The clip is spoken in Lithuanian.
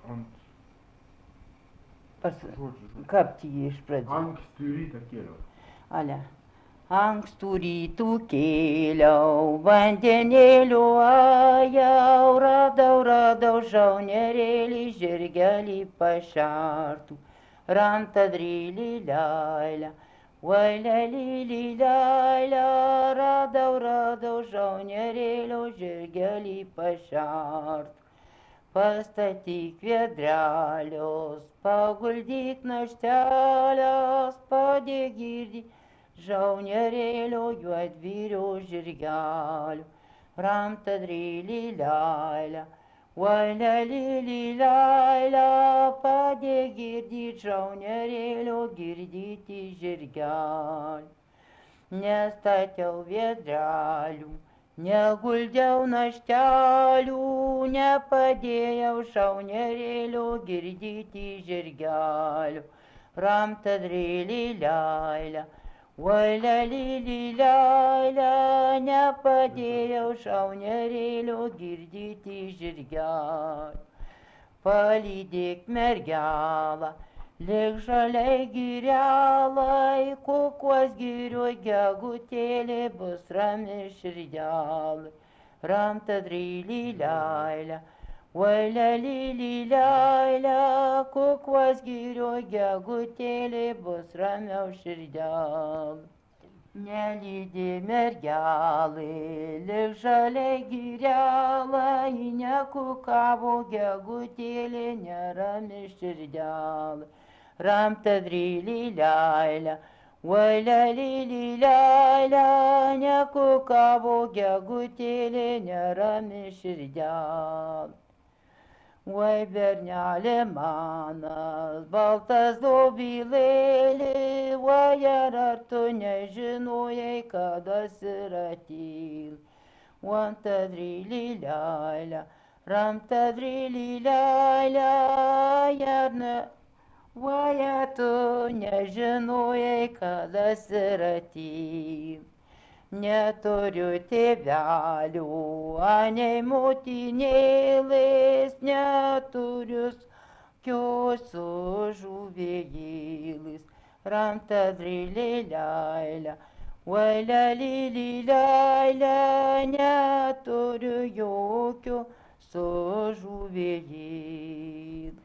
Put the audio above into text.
ant žodžių. Kaip jį iš pradžių? Ankstų rytą kėliau. Ale. Ankstų rytų kėliau, vandenėlių ajau, radau žaunerėlį, žirgelį pašartų. Ramtadrylį lailę, vailelį lailę, radau žaunerėlio, žirgelį pašartų. Pastatyk vedrelius, paguldyk naštelės, padėk girdį žaunerėlio juodvyrio žirgelio. Ramtadrylį lailę, vailelį lailę, padėk girdį žaunerėlio girdyti žirgelio. Nestačiau vedrelių, neguldžiau naštelių, nepadėjau žaunerėlio girdyti žirgelio. Ramtadrylį lailę, vailelį lailę, nepadėjau žaunerėlio girdyti žirgelio. Palydėk mergelą, lyg žaliai girelai, kukuos girioj gegutėlė bus rami širdelė. Ramtadrylį lailę, vailelį lailę, kukuos girioj gegutėlė bus ramiau širdelė. Nelydė mergelė, lyg žaliai girelai, nekukavo gegutėlė, nerami širdelė. Ramtadrylį lailę, vailelį lailę, nekukavo gegutėlė, nerami širdelė. Vai bernelė manas, baltas dobilėlė, vai ar tu nežinojai, kadas yra tyl. Ramtadrylį lailę, ramtadrylį lailę, vai tu nežinojai, kadas yra tyl. Neturiu tėvelių, anei motinėlės, neturiu kiosų žuvėjėlis. Ramtadrylį lailę, vailelį lailę, neturiu jokio sužuvėjėlis.